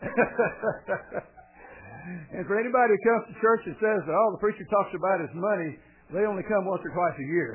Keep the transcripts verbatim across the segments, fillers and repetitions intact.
And for anybody who comes to church and says that all the preacher talks about is money, they only come once or twice a year.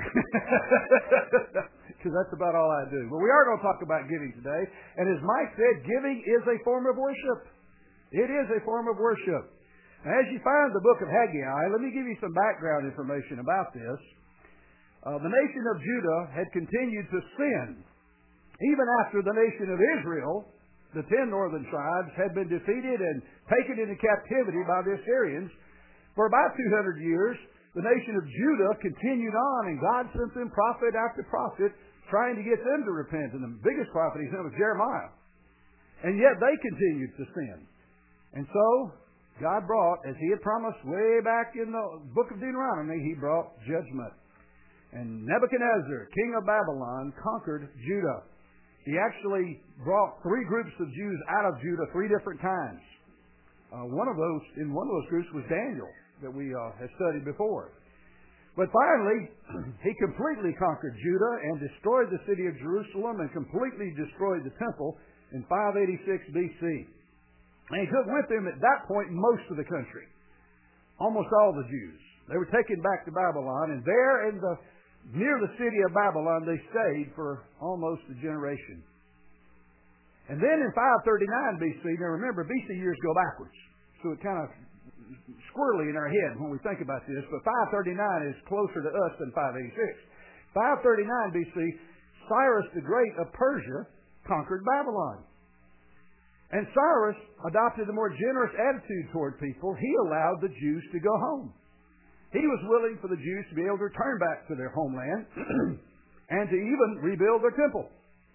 Because that's about all I do. But we are going to talk about giving today. And as Mike said, giving is a form of worship. It is a form of worship. Now, as you find the book of Haggai, let me give you some background information about this. Uh, the nation of Judah had continued to sin. Even after the nation of Israel, the ten northern tribes, had been defeated and taken into captivity by the Assyrians, for about two hundred years, the nation of Judah continued on, and God sent them prophet after prophet, trying to get them to repent. And the biggest prophet he sent was Jeremiah. And yet they continued to sin. And so, God brought, as He had promised way back in the book of Deuteronomy, He brought judgment. And Nebuchadnezzar, king of Babylon, conquered Judah. He actually brought three groups of Jews out of Judah three different times. Uh, one of those, in one of those groups was Daniel, that we uh, had studied before. But finally, he completely conquered Judah and destroyed the city of Jerusalem and completely destroyed the temple in five eighty-six B C. And he took with him at that point most of the country, almost all the Jews. They were taken back to Babylon, and there in the near the city of Babylon, they stayed for almost a generation. And then in five thirty-nine B C, now remember, B C years go backwards. So it kind of squirrely in our head when we think about this. But five thirty-nine is closer to us than five eighty-six. five thirty-nine B C, Cyrus the Great of Persia conquered Babylon. And Cyrus adopted a more generous attitude toward people. He allowed the Jews to go home. He was willing for the Jews to be able to return back to their homeland and to even rebuild their temple.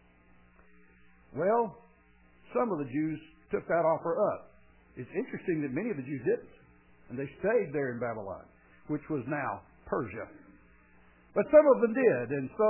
Well, some of the Jews took that offer up. It's interesting that many of the Jews didn't, and they stayed there in Babylon, which was now Persia. But some of them did, and so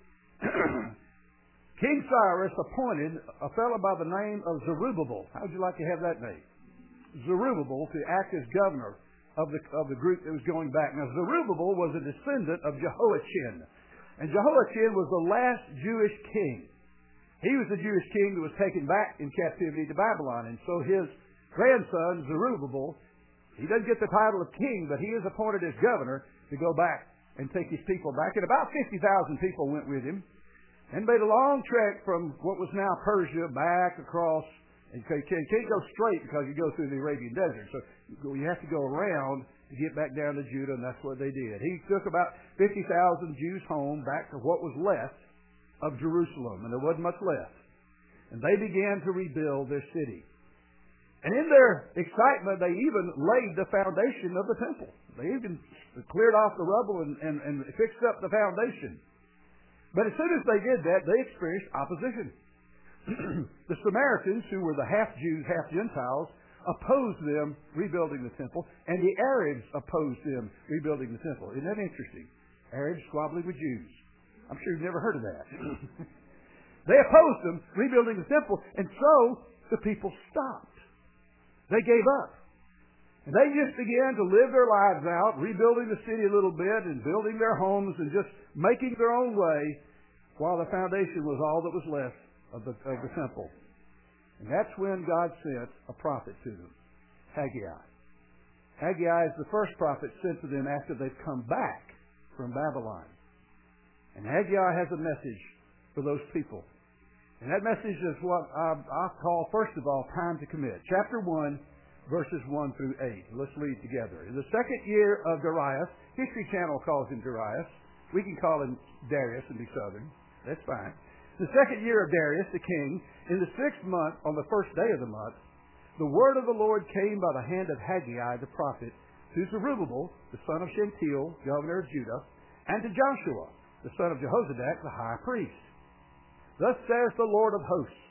King Cyrus appointed a fellow by the name of Zerubbabel. How would you like to have that name? Zerubbabel, to act as governor of the of the group that was going back. Now, Zerubbabel was a descendant of Jehoiachin. And Jehoiachin was the last Jewish king. He was the Jewish king that was taken back in captivity to Babylon. And so his grandson, Zerubbabel, he doesn't get the title of king, but he is appointed as governor to go back and take his people back. And about fifty thousand people went with him and made a long trek from what was now Persia back across. And you can't go straight because you go through the Arabian desert. So you have to go around to get back down to Judah, and that's what they did. He took about fifty thousand Jews home back to what was left of Jerusalem, and there wasn't much left. And they began to rebuild their city. And in their excitement, they even laid the foundation of the temple. They even cleared off the rubble and, and, and fixed up the foundation. But as soon as they did that, they experienced opposition. The Samaritans, who were the half-Jews, half-Gentiles, opposed them rebuilding the temple, and the Arabs opposed them rebuilding the temple. Isn't that interesting? Arabs squabbling with Jews. I'm sure you've never heard of that. They opposed them rebuilding the temple, and so the people stopped. They gave up. And they just began to live their lives out, rebuilding the city a little bit and building their homes and just making their own way while the foundation was all that was left of the, of the temple. And that's when God sent a prophet to them, Haggai. Haggai is the first prophet sent to them after they've come back from Babylon. And Haggai has a message for those people. And that message is what I, I call, first of all, time to commit. Chapter one, verses one through eight. Let's read together. In the second year of Darius, History Channel calls him Darius. We can call him Darius and be Southern. That's fine. The second year of Darius, the king, in the sixth month, on the first day of the month, the word of the Lord came by the hand of Haggai the prophet to Zerubbabel, the son of Shealtiel, governor of Judah, and to Joshua, the son of Jehozadak, the high priest. Thus says the Lord of hosts,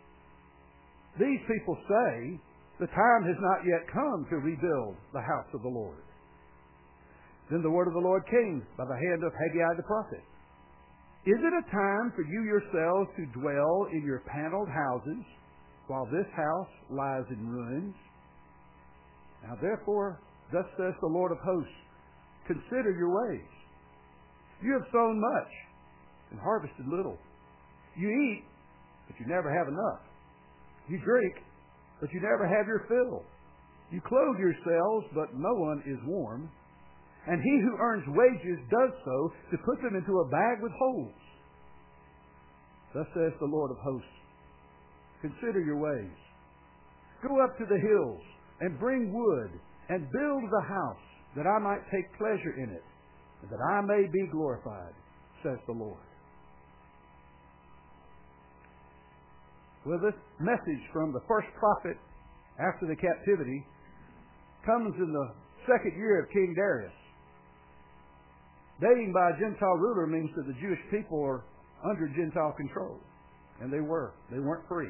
these people say, the time has not yet come to rebuild the house of the Lord. Then the word of the Lord came by the hand of Haggai the prophet. Is it a time for you yourselves to dwell in your paneled houses while this house lies in ruins? Now therefore, thus says the Lord of hosts, consider your ways. You have sown much and harvested little. You eat, but you never have enough. You drink, but you never have your fill. You clothe yourselves, but no one is warm. And he who earns wages does so to put them into a bag with holes. Thus says the Lord of hosts, consider your ways. Go up to the hills and bring wood and build the house, that I might take pleasure in it, and that I may be glorified, says the Lord. Well, this message from the first prophet after the captivity comes in the second year of King Darius. Dating by a Gentile ruler means that the Jewish people are under Gentile control. And they were. They weren't free.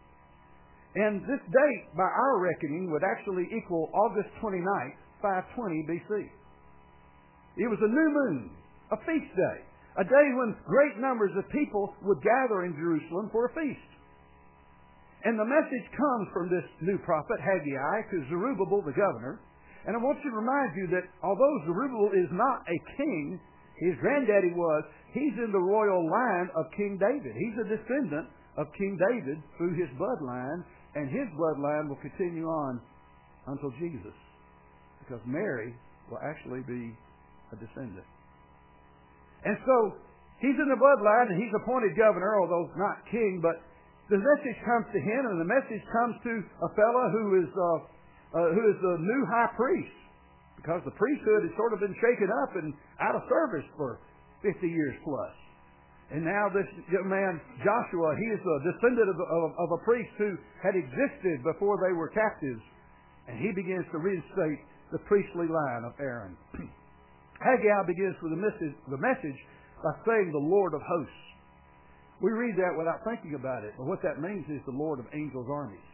And this date, by our reckoning, would actually equal August twenty-ninth, five twenty B C. It was a new moon, a feast day, a day when great numbers of people would gather in Jerusalem for a feast. And the message comes from this new prophet, Haggai, to Zerubbabel, the governor. And I want to remind you that although Zerubbabel is not a king, his granddaddy was, he's in the royal line of King David. He's a descendant of King David through his bloodline, and his bloodline will continue on until Jesus, because Mary will actually be a descendant. And so, he's in the bloodline, and he's appointed governor, although not king, but the message comes to him, and the message comes to a fellow who is uh, uh, who is the new high priest, because the priesthood has sort of been shaken up and out of service for fifty years plus. And now this young man, Joshua, he is a descendant of, of, of a priest who had existed before they were captives, and he begins to reinstate the priestly line of Aaron. Haggai begins with the message, the message by saying the Lord of hosts. We read that without thinking about it, but what that means is the Lord of angels' armies.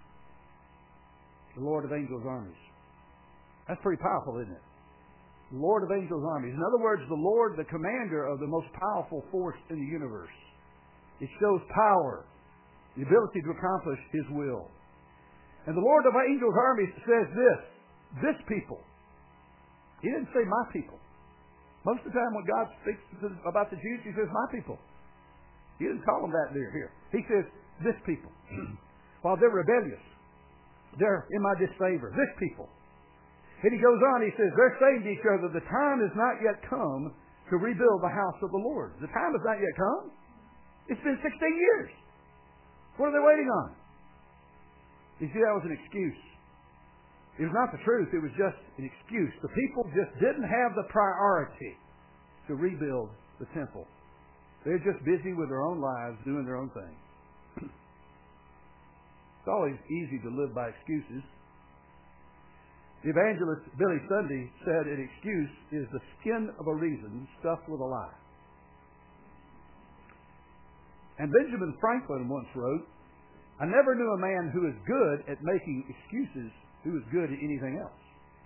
The Lord of angels' armies. That's pretty powerful, isn't it? The Lord of angels' armies. In other words, the Lord, the commander of the most powerful force in the universe. It shows power, the ability to accomplish His will. And the Lord of angels' armies says this, this people. He didn't say my people. Most of the time when God speaks about the Jews, He says my people. He didn't call them that there here. He says, this people. While they're rebellious, they're in my disfavor. This people. And he goes on, he says, they're saying to each other, the time has not yet come to rebuild the house of the Lord. The time has not yet come. It's been sixteen years. What are they waiting on? You see, that was an excuse. It was not the truth. It was just an excuse. The people just didn't have the priority to rebuild the temple. They're just busy with their own lives, doing their own thing. It's always easy to live by excuses. The evangelist Billy Sunday said an excuse is the skin of a reason stuffed with a lie. And Benjamin Franklin once wrote, I never knew a man who is good at making excuses who is good at anything else.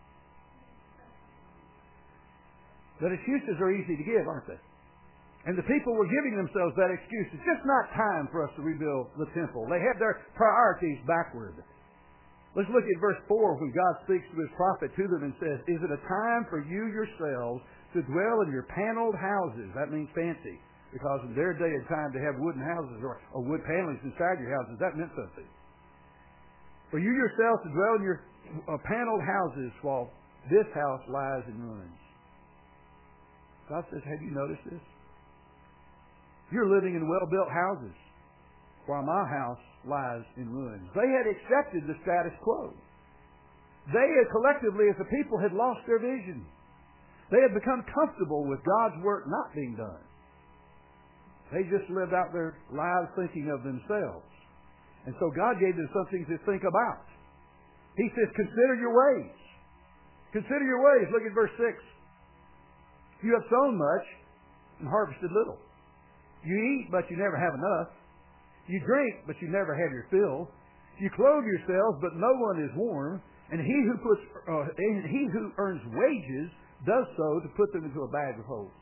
But excuses are easy to give, aren't they? And the people were giving themselves that excuse. It's just not time for us to rebuild the temple. They had their priorities backward. Let's look at verse four when God speaks to His prophet to them and says, is it a time for you yourselves to dwell in your paneled houses? That means fancy. Because in their day and time to have wooden houses or, or wood panelings inside your houses, that meant something. For you yourselves to dwell in your uh, paneled houses while this house lies in ruins. God says, have you noticed this? You're living in well-built houses, while my house lies in ruins. They had accepted the status quo. They had collectively, as a people, had lost their vision. They had become comfortable with God's work not being done. They just lived out their lives thinking of themselves. And so God gave them something to think about. He says, consider your ways. Consider your ways. Look at verse six. You have sown much and harvested little. You eat, but you never have enough. You drink, but you never have your fill. You clothe yourselves, but no one is warm. And he who puts, uh, and he who earns wages does so to put them into a bag of holes.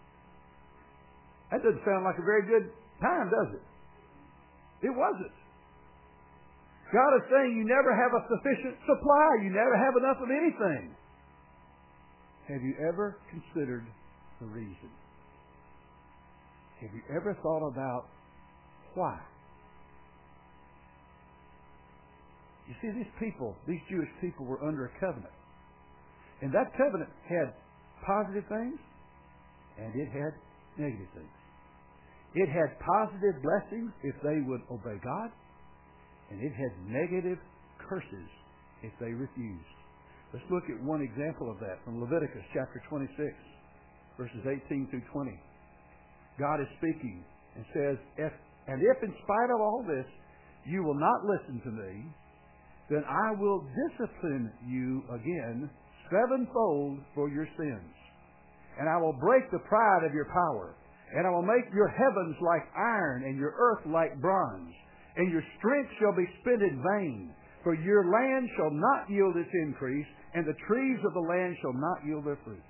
That doesn't sound like a very good time, does it? It wasn't. God is saying you never have a sufficient supply. You never have enough of anything. Have you ever considered the reason? Have you ever thought about why? You see, these people, these Jewish people were under a covenant. And that covenant had positive things, and it had negative things. It had positive blessings if they would obey God, and it had negative curses if they refused. Let's look at one example of that from Leviticus chapter twenty-six, verses eighteen through twenty. God is speaking and says, if, and if in spite of all this you will not listen to me, then I will discipline you again sevenfold for your sins. And I will break the pride of your power. And I will make your heavens like iron and your earth like bronze. And your strength shall be spent in vain. For your land shall not yield its increase, and the trees of the land shall not yield their fruit.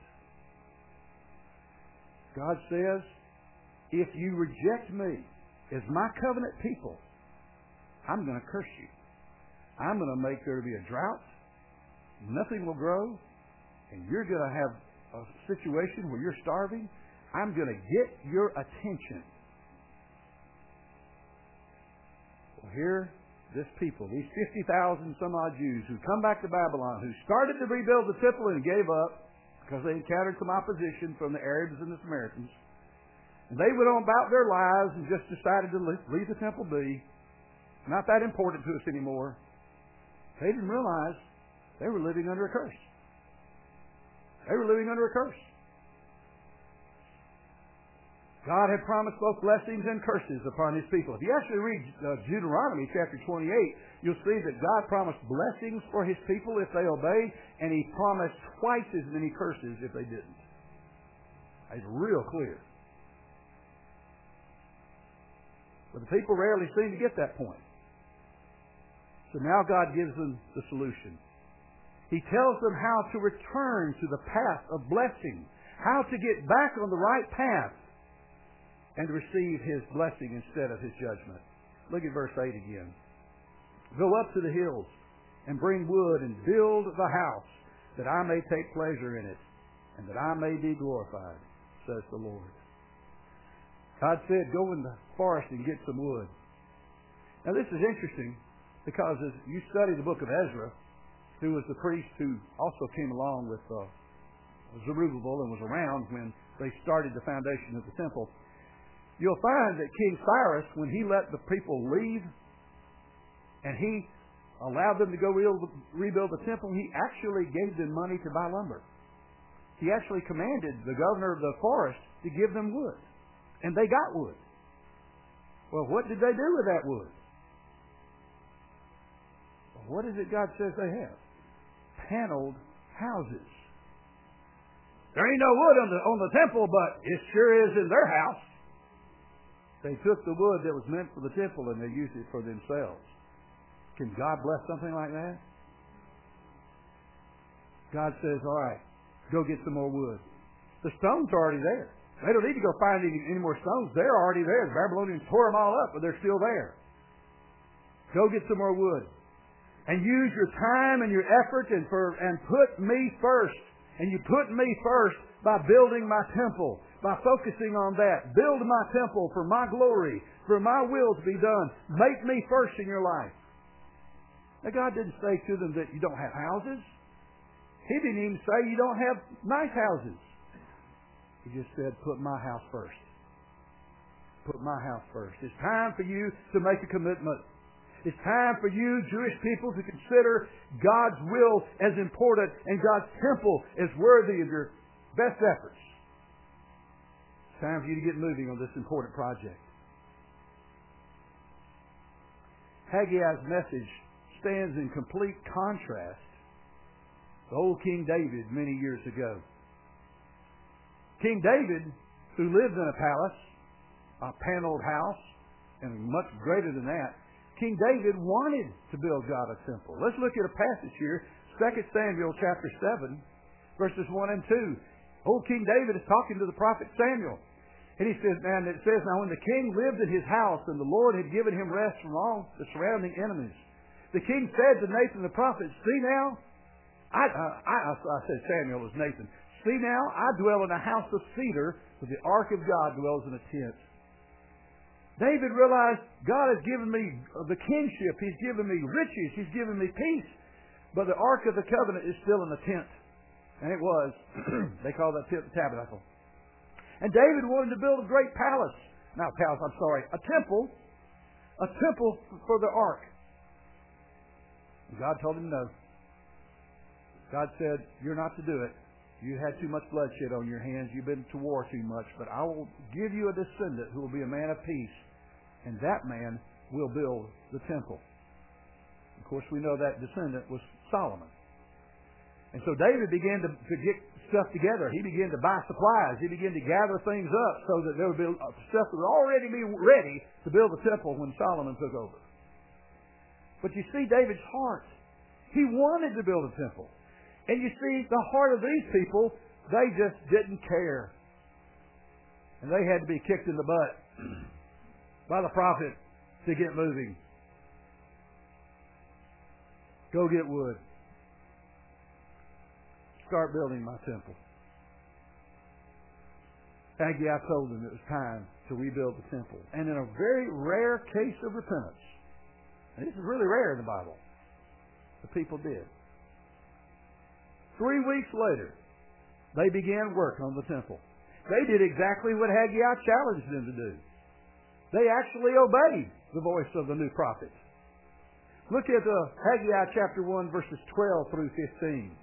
God says, if you reject me as my covenant people, I'm going to curse you. I'm going to make there to be a drought. Nothing will grow. And you're going to have a situation where you're starving. I'm going to get your attention. Well, here, this people, these fifty thousand some odd Jews who come back to Babylon, who started to rebuild the temple and gave up because they encountered some opposition from the Arabs and the Samaritans. And they went on about their lives and just decided to leave the temple be. Not that important to us anymore. They didn't realize they were living under a curse. They were living under a curse. God had promised both blessings and curses upon His people. If you actually read uh, Deuteronomy chapter twenty-eight, you'll see that God promised blessings for His people if they obeyed, and He promised twice as many curses if they didn't. It's real clear. But the people rarely seem to get that point. So now God gives them the solution. He tells them how to return to the path of blessing, how to get back on the right path, and to receive His blessing instead of His judgment. Look at verse eight again. Go up to the hills and bring wood and build the house, that I may take pleasure in it, and that I may be glorified, says the Lord. God said, go in the forest and get some wood. Now this is interesting, because as you study the book of Ezra, who was the priest who also came along with uh, Zerubbabel and was around when they started the foundation of the temple, you'll find that King Cyrus, when he let the people leave and he allowed them to go rebuild the temple, he actually gave them money to buy lumber. He actually commanded the governor of the forest to give them wood. And they got wood. Well, what did they do with that wood? Well, what is it God says they have? Paneled houses. There ain't no wood on the, on the temple, but it sure is in their house. They took the wood that was meant for the temple and they used it for themselves. Can God bless something like that? God says, all right, go get some more wood. The stones are already there. They don't need to go find any, any more stones. They're already there. The Babylonians tore them all up, but they're still there. Go get some more wood. And use your time and your effort and, for, and put me first. And you put me first by building my temple, by focusing on that. Build my temple for my glory, for my will to be done. Make me first in your life. Now, God didn't say to them that you don't have houses. He didn't even say you don't have nice houses. He just said, put my house first. Put my house first. It's time for you to make a commitment. It's time for you, Jewish people, to consider God's will as important and God's temple as worthy of your best efforts. It's time for you to get moving on this important project. Haggai's message stands in complete contrast to old King David many years ago. King David, who lived in a palace, a paneled house, and much greater than that, King David wanted to build God a temple. Let's look at a passage here, Second Samuel chapter seven, verses one and two. Old King David is talking to the prophet Samuel. And he says, and it says, now when the king lived in his house and the Lord had given him rest from all the surrounding enemies, the king said to Nathan the prophet, see now, I, uh, I, I said Samuel was Nathan, see now, I dwell in a house of cedar, but the ark of God dwells in a tent. David realized God has given me the kingship. He's given me riches. He's given me peace. But the Ark of the Covenant is still in the tent. And it was. They call that tent the tabernacle. And David wanted to build a great palace. Not a palace, I'm sorry. A temple. A temple for the Ark. And God told him no. God said, you're not to do it. You had too much bloodshed on your hands. You've been to war too much. But I will give you a descendant who will be a man of peace. And that man will build the temple. Of course, we know that descendant was Solomon. And so David began to, to get stuff together. He began to buy supplies. He began to gather things up so that there would be stuff that would already be ready to build the temple when Solomon took over. But you see David's heart. He wanted to build a temple. And you see, the heart of these people, they just didn't care. And they had to be kicked in the butt by the prophet to get moving. Go get wood. Start building my temple. Haggai told them it was time to rebuild the temple. And in a very rare case of repentance, and this is really rare in the Bible, the people did. Three weeks later, they began work on the temple. They did exactly what Haggai challenged them to do. They actually obeyed the voice of the new prophet. Look at uh, Haggai chapter one, verses twelve through fifteen.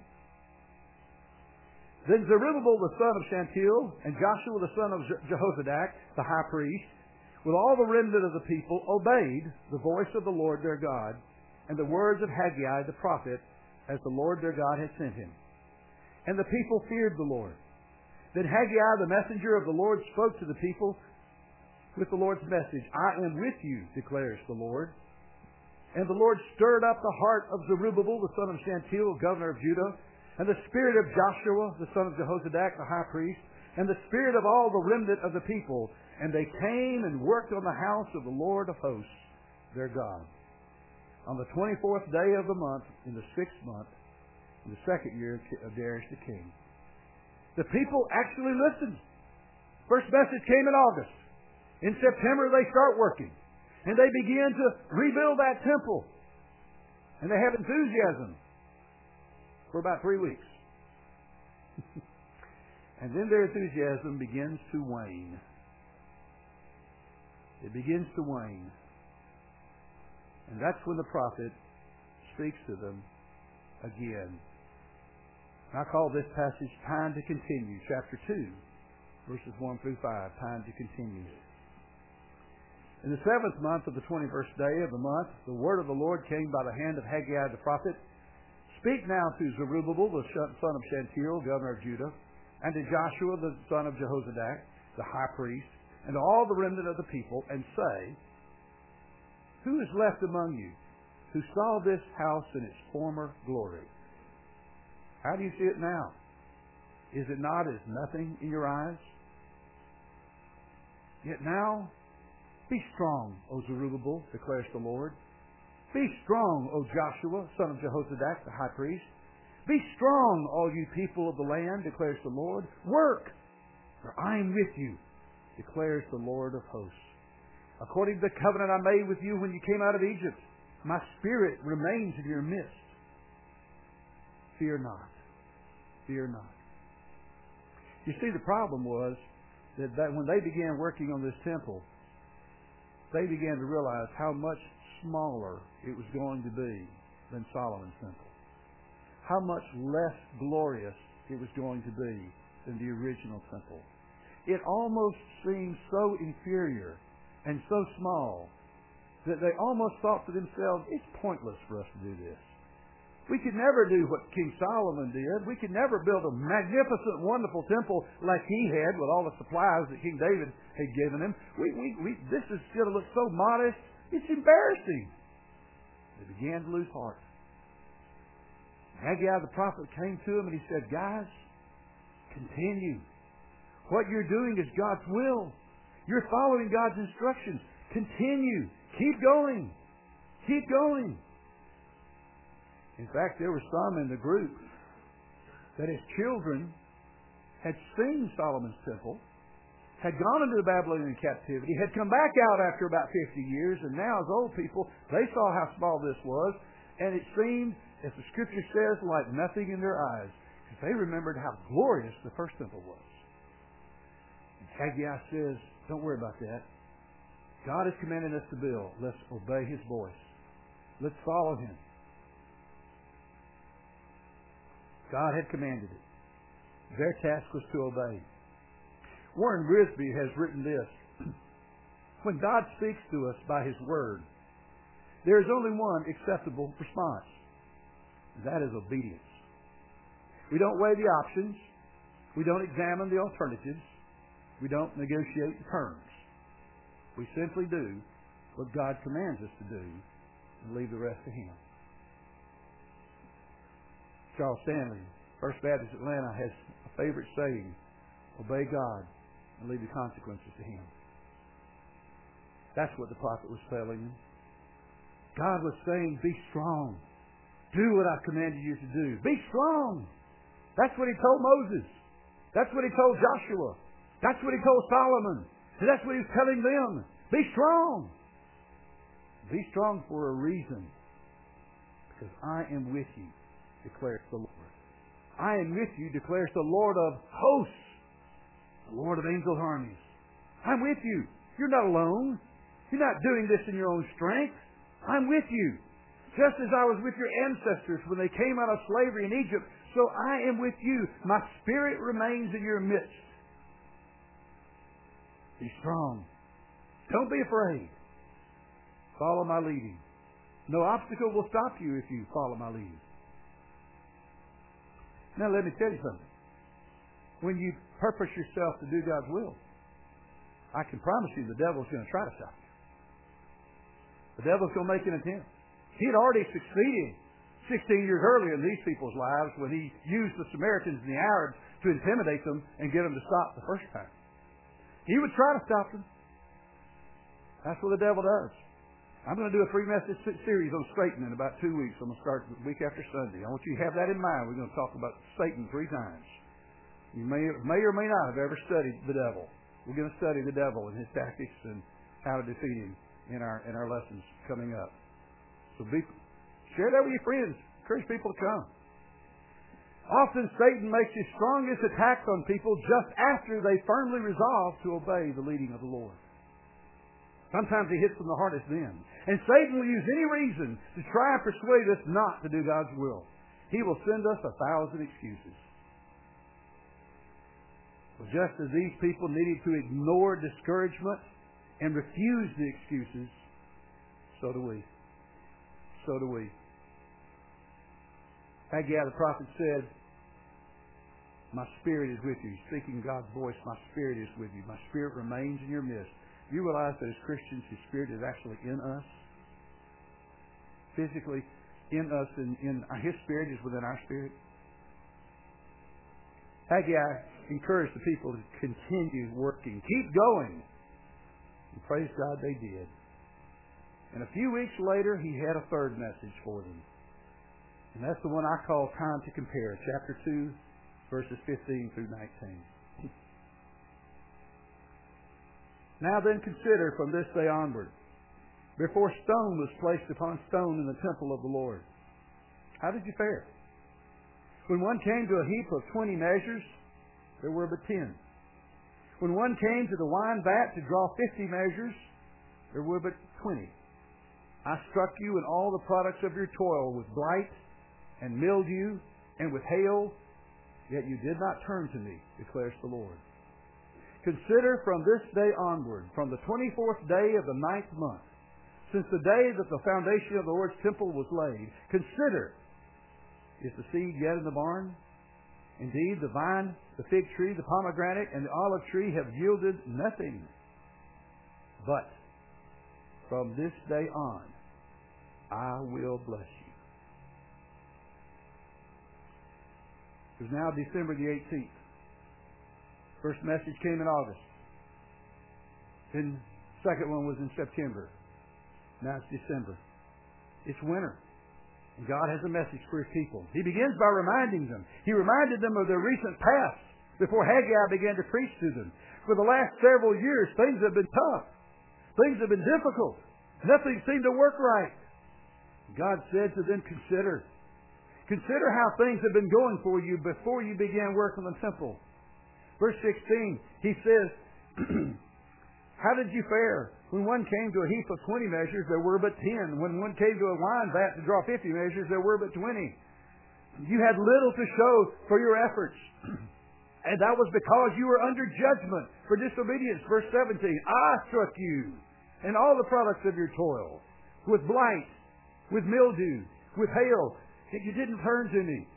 Then Zerubbabel the son of Shealtiel and Joshua the son of Jehozadak, the high priest, with all the remnant of the people, obeyed the voice of the Lord their God and the words of Haggai the prophet, as the Lord their God had sent him. And the people feared the Lord. Then Haggai the messenger of the Lord spoke to the people with the Lord's message. I am with you, declares the Lord. And the Lord stirred up the heart of Zerubbabel the son of Shealtiel, governor of Judah, and the spirit of Joshua the son of Jehozadak, the high priest, and the spirit of all the remnant of the people. And they came and worked on the house of the Lord of hosts, their God. On the twenty-fourth day of the month, in the sixth month, in the second year of Darius the king. The people actually listened. First message came in August. In September, they start working. And they begin to rebuild that temple. And they have enthusiasm for about three weeks. And then their enthusiasm begins to wane. It begins to wane. And that's when the prophet speaks to them again. I call this passage Time to Continue, chapter two, verses one through five, Time to Continue. In the seventh month of the twenty-first day of the month, the word of the Lord came by the hand of Haggai the prophet. Speak now to Zerubbabel, the son of Shealtiel, governor of Judah, and to Joshua, the son of Jehozadak, the high priest, and to all the remnant of the people, and say, who is left among you who saw this house in its former glory? How do you see it now? Is it not as nothing in your eyes? Yet now, be strong, O Zerubbabel, declares the Lord. Be strong, O Joshua, son of Jehozadak, the high priest. Be strong, all you people of the land, declares the Lord. Work, for I am with you, declares the Lord of hosts. According to the covenant I made with you when you came out of Egypt, my spirit remains in your midst. Fear not. Fear not. You see, the problem was that, that when they began working on this temple, they began to realize how much smaller it was going to be than Solomon's temple. How much less glorious it was going to be than the original temple. It almost seemed so inferior and so small that they almost thought to themselves, it's pointless for us to do this. We could never do what King Solomon did. We could never build a magnificent, wonderful temple like he had with all the supplies that King David had given him. We, we, we, this is going to look so modest. It's embarrassing. They began to lose heart. Haggai the prophet came to him and he said, guys, continue. What you're doing is God's will. You're following God's instructions. Continue. Keep going. Keep going. In fact, there were some in the group that as children had seen Solomon's temple had gone into the Babylonian captivity, had come back out after about fifty years, and now as old people, they saw how small this was, and it seemed, as the Scripture says, like nothing in their eyes, because they remembered how glorious the first temple was. And Haggai says, don't worry about that. God has commanded us to build. Let's obey His voice. Let's follow Him. God had commanded it. Their task was to obey. Warren Grisby has written this. When God speaks to us by His Word, there is only one acceptable response. That is obedience. We don't weigh the options. We don't examine the alternatives. We don't negotiate the terms. We simply do what God commands us to do and leave the rest to Him. Charles Stanley, First Baptist Atlanta, has a favorite saying, obey God and leave the consequences to Him. That's what the prophet was telling them. God was saying, be strong. Do what I've commanded you to do. Be strong. That's what He told Moses. That's what He told Joshua. That's what He told Solomon. And that's what He was telling them. Be strong. Be strong for a reason. Because I am with you, declares the Lord. I am with you, declares the Lord of hosts, the Lord of angels' armies. I'm with you. You're not alone. You're not doing this in your own strength. I'm with you. Just as I was with your ancestors when they came out of slavery in Egypt, so I am with you. My Spirit remains in your midst. Be strong. Don't be afraid. Follow my leading. No obstacle will stop you if you follow my leading. Now let me tell you something. When you purpose yourself to do God's will, I can promise you the devil's going to try to stop you. The devil's going to make an attempt. He had already succeeded sixteen years earlier in these people's lives when he used the Samaritans and the Arabs to intimidate them and get them to stop the first time. He would try to stop them. That's what the devil does. I'm going to do a three-message series on Satan in about two weeks. I'm going to start the week after Sunday. I want you to have that in mind. We're going to talk about Satan three times. You may, may or may not have ever studied the devil. We're going to study the devil and his tactics and how to defeat him in our in our lessons coming up. So be, share that with your friends. Encourage people to come. Often Satan makes his strongest attacks on people just after they firmly resolve to obey the leading of the Lord. Sometimes he hits them the hardest then. And Satan will use any reason to try and persuade us not to do God's will. He will send us a thousand excuses. Well, just as these people needed to ignore discouragement and refuse the excuses, so do we. So do we. Haggai the prophet said, my Spirit is with you. Speaking God's voice, my Spirit is with you. My Spirit remains in your midst. You realize that as Christians, His Spirit is actually in us? Physically in us, and in, His Spirit is within our spirit. Haggai encouraged the people to continue working. Keep going. And praise God they did. And a few weeks later, he had a third message for them. And that's the one I call Time to Compare. Chapter two, verses fifteen through nineteen. Now then consider from this day onward, before stone was placed upon stone in the temple of the Lord. How did you fare? When one came to a heap of twenty measures, there were but ten. When one came to the wine vat to draw fifty measures, there were but twenty. I struck you and all the products of your toil with blight and mildew and with hail, yet you did not turn to me, declares the Lord. Consider from this day onward, from the twenty-fourth day of the ninth month, since the day that the foundation of the Lord's temple was laid, consider, is the seed yet in the barn? Indeed, the vine, the fig tree, the pomegranate, and the olive tree have yielded nothing. But from this day on, I will bless you. It is now December the eighteenth. First message came in August. Then the second one was in September. Now it's December. It's winter. And God has a message for His people. He begins by reminding them. He reminded them of their recent past before Haggai began to preach to them. for the last several years, things have been tough. Things have been difficult. Nothing seemed to work right. God said to them, consider. Consider how things have been going for you before you began work on the temple. Verse sixteen, He says, how did you fare? When one came to a heap of twenty measures, there were but ten. When one came to a wine vat to draw fifty measures, there were but twenty. You had little to show for your efforts. And that was because you were under judgment for disobedience. Verse seventeen, I struck you and all the products of your toil with blight, with mildew, with hail, yet you didn't turn to me.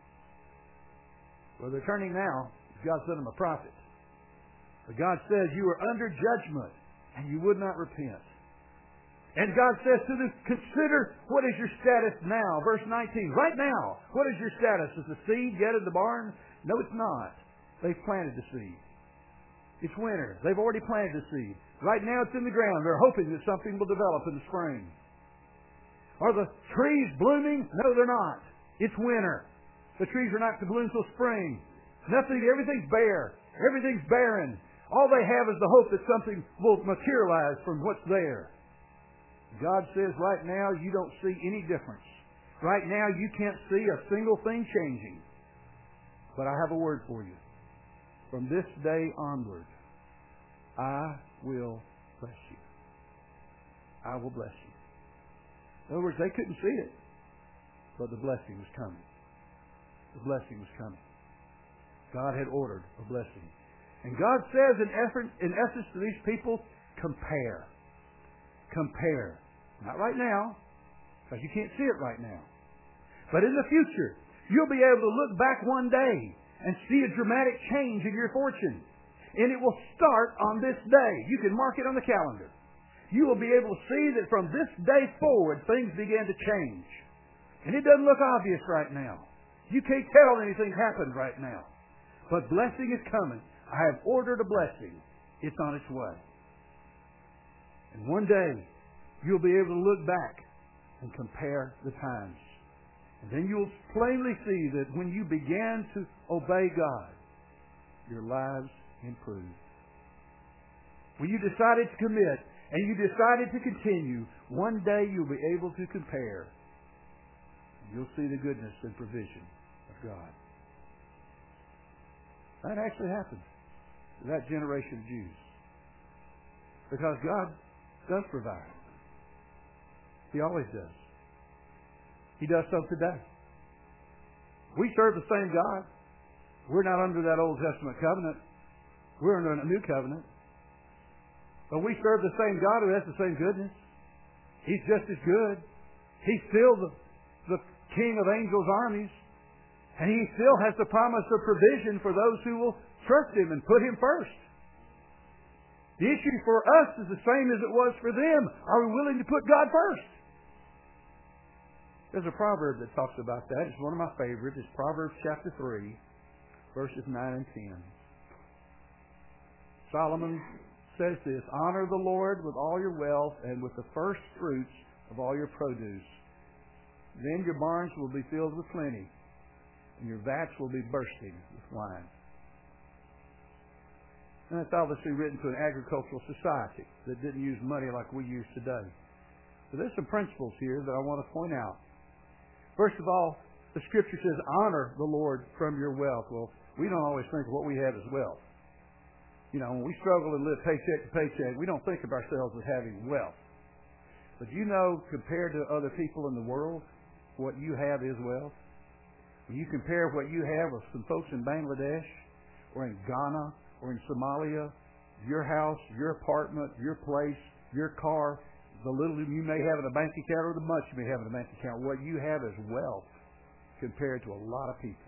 Well, they're turning now. God sent them a prophet. But God says you were under judgment and you would not repent. And God says to them, consider what is your status now. Verse nineteen, right now, what is your status? Is the seed yet in the barn? No, it's not. They've planted the seed. It's winter. They've already planted the seed. Right now it's in the ground. They're hoping that something will develop in the spring. Are the trees blooming? No, they're not. It's winter. The trees are not to bloom till spring. Nothing, everything's bare. Everything's barren. All they have is the hope that something will materialize from what's there. God says right now you don't see any difference. Right now you can't see a single thing changing. But I have a word for you. From this day onward, I will bless you. I will bless you. In other words, they couldn't see it, but the blessing was coming. The blessing was coming. God had ordered a blessing. And God says in effort, in essence to these people, compare. Compare. Not right now, because you can't see it right now. But in the future, you'll be able to look back one day and see a dramatic change in your fortune. And it will start on this day. You can mark it on the calendar. You will be able to see that from this day forward, things began to change. And it doesn't look obvious right now. You can't tell anything happened right now. But blessing is coming. I have ordered a blessing. It's on its way. And one day, you'll be able to look back and compare the times. And then you'll plainly see that when you began to obey God, your lives improved. When you decided to commit and you decided to continue, one day you'll be able to compare. You'll see the goodness and provision of God. That actually happened to that generation of Jews. Because God does provide. He always does. He does so today. We serve the same God. We're not under that Old Testament covenant. We're under a new covenant. But we serve the same God who has the same goodness. He's just as good. He's still the, the King of angels' armies. And He still has the promise of provision for those who will trust Him and put Him first. The issue for us is the same as it was for them. Are we willing to put God first? There's a proverb that talks about that. It's one of my favorites. It's Proverbs chapter three, verses nine and ten. Solomon says this, honor the Lord with all your wealth and with the first fruits of all your produce. Then your barns will be filled with plenty, and your vats will be bursting with wine. And that's obviously written to an agricultural society that didn't use money like we use today. So there's some principles here that I want to point out. First of all, the Scripture says, honor the Lord from your wealth. Well, we don't always think of what we have as wealth. You know, when we struggle and live paycheck to paycheck, we don't think of ourselves as having wealth. But you know, compared to other people in the world, what you have is wealth. When you compare what you have with some folks in Bangladesh or in Ghana or in Somalia, your house, your apartment, your place, your car, the little you may have in a bank account or the much you may have in a bank account, what you have is wealth compared to a lot of people.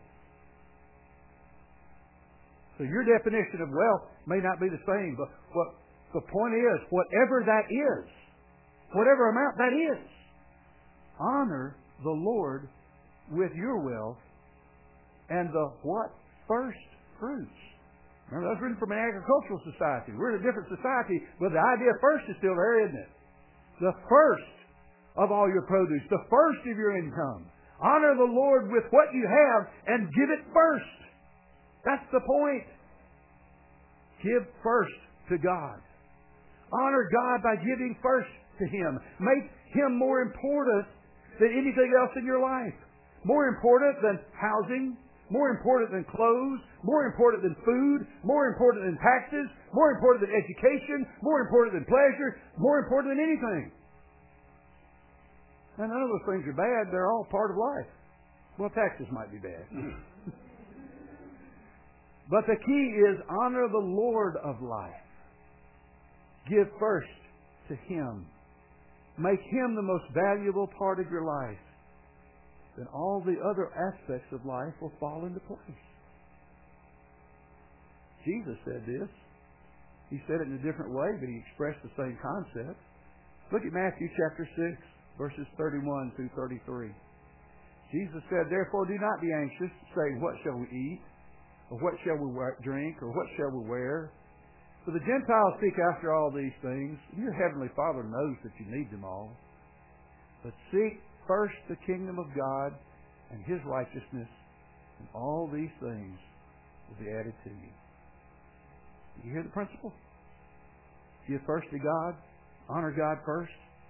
So your definition of wealth may not be the same, but what the point is, whatever that is, whatever amount that is, honor the Lord with your wealth and the what? First fruits. Remember, that's written from an agricultural society. We're in a different society, but the idea of first is still there, isn't it? The first of all your produce, the first of your income. Honor the Lord with what you have and give it first. That's the point. Give first to God. Honor God by giving first to Him. Make Him more important than anything else in your life. More important than housing. More important than clothes. More important than food. More important than taxes. More important than education. More important than pleasure. More important than anything. And none of those things are bad. They're all part of life. Well, taxes might be bad. But the key is honor the Lord of life. Give first to Him. Make Him the most valuable part of your life. Then all the other aspects of life will fall into place. Jesus said this. He said it in a different way, but He expressed the same concept. Look at Matthew chapter six, verses thirty-one through thirty-three. Jesus said, "Therefore do not be anxious, saying, what shall we eat? Or what shall we drink? Or what shall we wear? For the Gentiles seek after all these things. Your heavenly Father knows that you need them all. But seek first the kingdom of God and His righteousness, and all these things will be added to you." You hear the principle? Give first to God. Honor God first.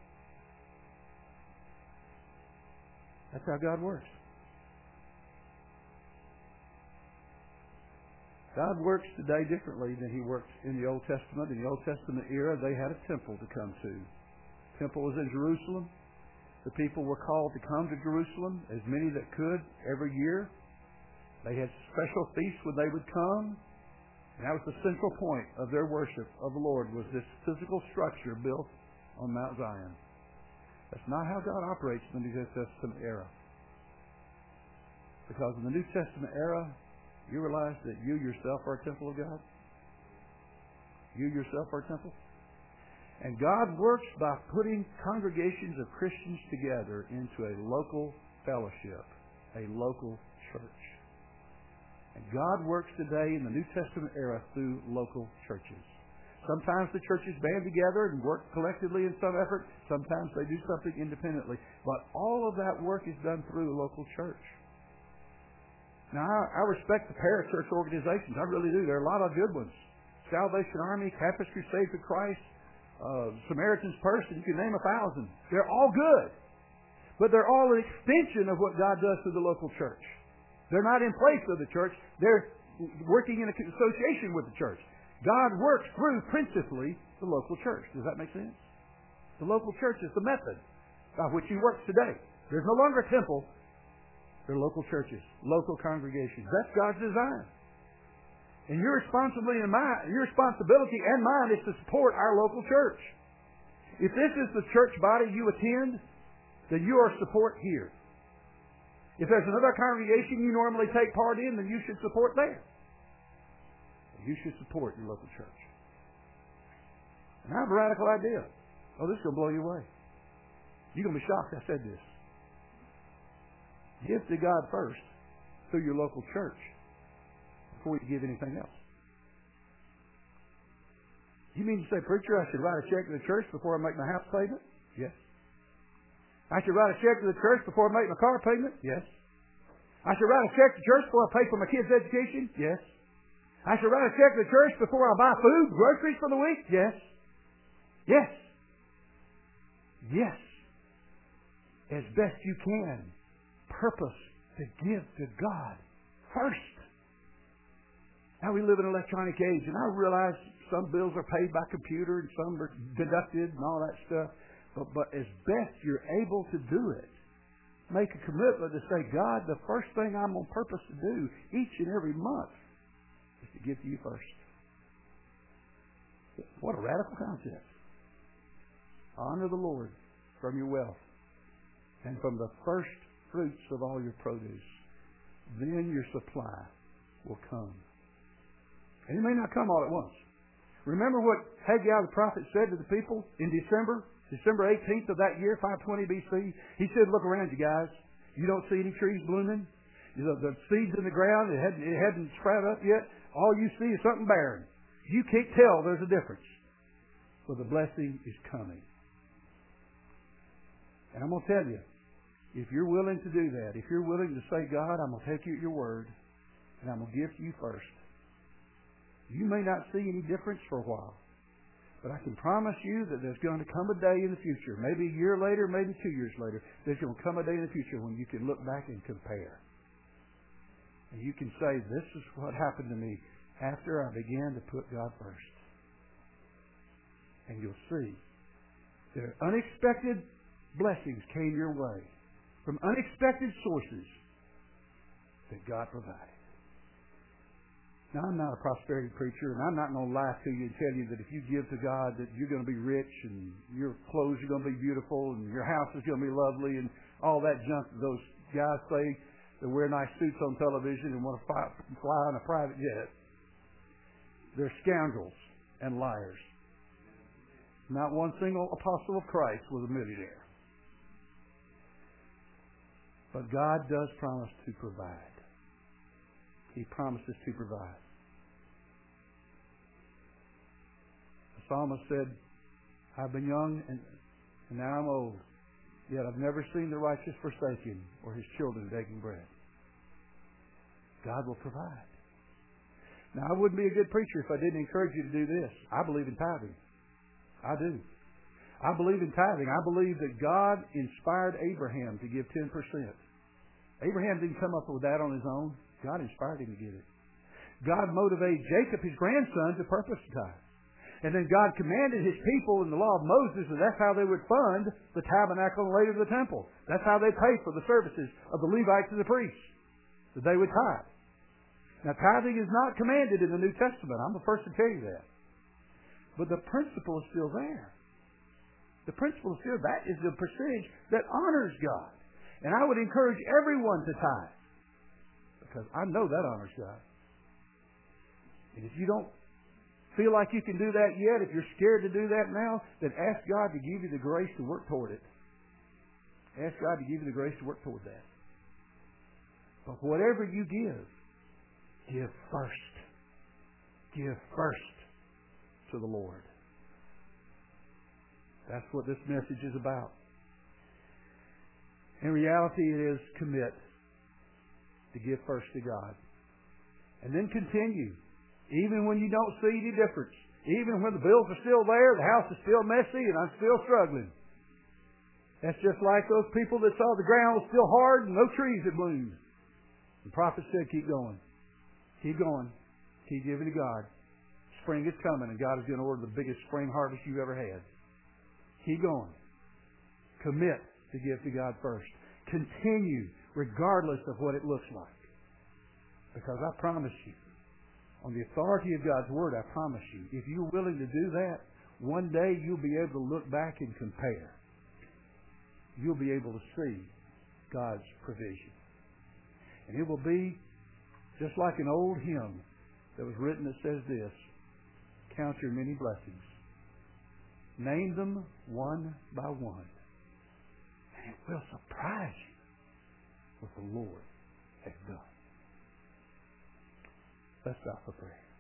That's how God works. God works today differently than He worked in the Old Testament. In the Old Testament era, they had a temple to come to. The temple was in Jerusalem. The people were called to come to Jerusalem, as many that could, every year. They had special feasts when they would come. And that was the central point of their worship of the Lord, was this physical structure built on Mount Zion. That's not how God operates in the New Testament era. Because in the New Testament era, you realize that you yourself are a temple of God? You yourself are a temple? And God works by putting congregations of Christians together into a local fellowship, a local church. And God works today in the New Testament era through local churches. Sometimes the churches band together and work collectively in some effort. Sometimes they do something independently. But all of that work is done through a local church. Now, I, I respect the parachurch organizations. I really do. There are a lot of good ones. Salvation Army, Campus Crusade for Christ, uh, Samaritan's Purse, and you can name a thousand. They're all good. But they're all an extension of what God does through the local church. They're not in place of the church. They're working in association with the church. God works through, principally, the local church. Does that make sense? The local church is the method by which He works today. There's no longer a temple. They're local churches, local congregations. That's God's design. And your responsibility and mine, your responsibility and mine is to support our local church. If this is the church body you attend, then you are support here. If there's another congregation you normally take part in, then you should support there. You should support your local church. And I have a radical idea. Oh, this is going to blow you away. You're going to be shocked I said this. Give to God first through your local church before you give anything else. You mean to say, preacher, I should write a check to the church before I make my house payment? Yes. I should write a check to the church before I make my car payment? Yes. I should write a check to church before I pay for my kids' education? Yes. I should write a check to the church before I buy food, groceries for the week? Yes. Yes. Yes. As best you can. Purpose to give to God first. Now we live in an electronic age, and I realize some bills are paid by computer and some are deducted and all that stuff. But, but as best you're able to do it, make a commitment to say, God, the first thing I'm on purpose to do each and every month is to give to you first. What a radical concept. Honor the Lord from your wealth and from the first fruits of all your produce. Then your supply will come. And it may not come all at once. Remember what Haggai the prophet said to the people in December? December eighteenth of that year, five twenty B C. He said, look around you guys. You don't see any trees blooming. You know, the seeds in the ground, it hadn't, it hadn't sprouted up yet. All you see is something barren. You can't tell there's a difference. So the blessing is coming. And I'm going to tell you, if you're willing to do that, if you're willing to say, God, I'm going to take you at your word, and I'm going to give to you first, You may not see any difference for a while. But I can promise you that there's going to come a day in the future, maybe a year later, maybe two years later, there's going to come a day in the future when you can look back and compare. And you can say, this is what happened to me after I began to put God first. And you'll see that unexpected blessings came your way from unexpected sources that God provided. Now, I'm not a prosperity preacher, and I'm not going to lie to you and tell you that if you give to God that you're going to be rich and your clothes are going to be beautiful and your house is going to be lovely and all that junk that those guys say that wear nice suits on television and want to fly, fly on a private jet. They're scoundrels and liars. Not one single apostle of Christ was a millionaire. But God does promise to provide. He promises to provide. The psalmist said, I've been young and, and now I'm old, yet I've never seen the righteous forsaken or his children begging bread. God will provide. Now, I wouldn't be a good preacher if I didn't encourage you to do this. I believe in tithing. I do. I believe in tithing. I believe that God inspired Abraham to give ten percent. Abraham didn't come up with that on his own. God inspired him to give it. God motivated Jacob, his grandson, to purpose to tithe. And then God commanded his people in the law of Moses that that's how they would fund the tabernacle and later the temple. That's how they paid for the services of the Levites and the priests, that they would tithe. Now, tithing is not commanded in the New Testament. I'm the first to tell you that. But the principle is still there. The principle is still, that is the percentage that honors God. And I would encourage everyone to tithe. Because I know that honors God. And if you don't feel like you can do that yet, if you're scared to do that now, then ask God to give you the grace to work toward it. Ask God to give you the grace to work toward that. But whatever you give, give first. Give first to the Lord. That's what this message is about. In reality, it is commit to give first to God. And then continue. Even when you don't see any difference. Even when the bills are still there, the house is still messy, and I'm still struggling. That's just like those people that saw the ground was still hard and no trees had bloomed. The prophet said, keep going. Keep going. Keep giving to God. Spring is coming, and God is going to order the biggest spring harvest you've ever had. Keep going. Commit to give to God first. Continue regardless of what it looks like. Because I promise you, on the authority of God's Word, I promise you, if you're willing to do that, one day you'll be able to look back and compare. You'll be able to see God's provision. And it will be just like an old hymn that was written that says this, count your many blessings. Name them one by one. And it will surprise you what the Lord has done. Let's stop for prayer.